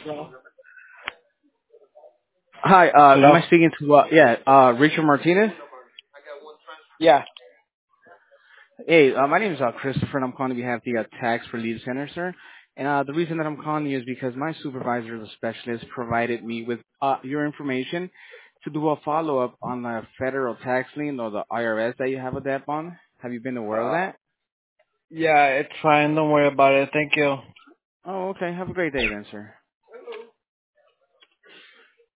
Yeah. Hi, am Hello? I speaking to, Richard Martinez? Yeah. Hey, my name is Christopher, and I'm calling on behalf of the Tax Relief Center, sir. And the reason that I'm calling you is because my supervisor, the specialist, provided me with your information to do a follow-up on the federal tax lien or the IRS that you have a debt on. Have you been aware of Uh, that? yeah, it's fine. Don't worry about it. Thank you. Oh, okay. Have a great day then, sir.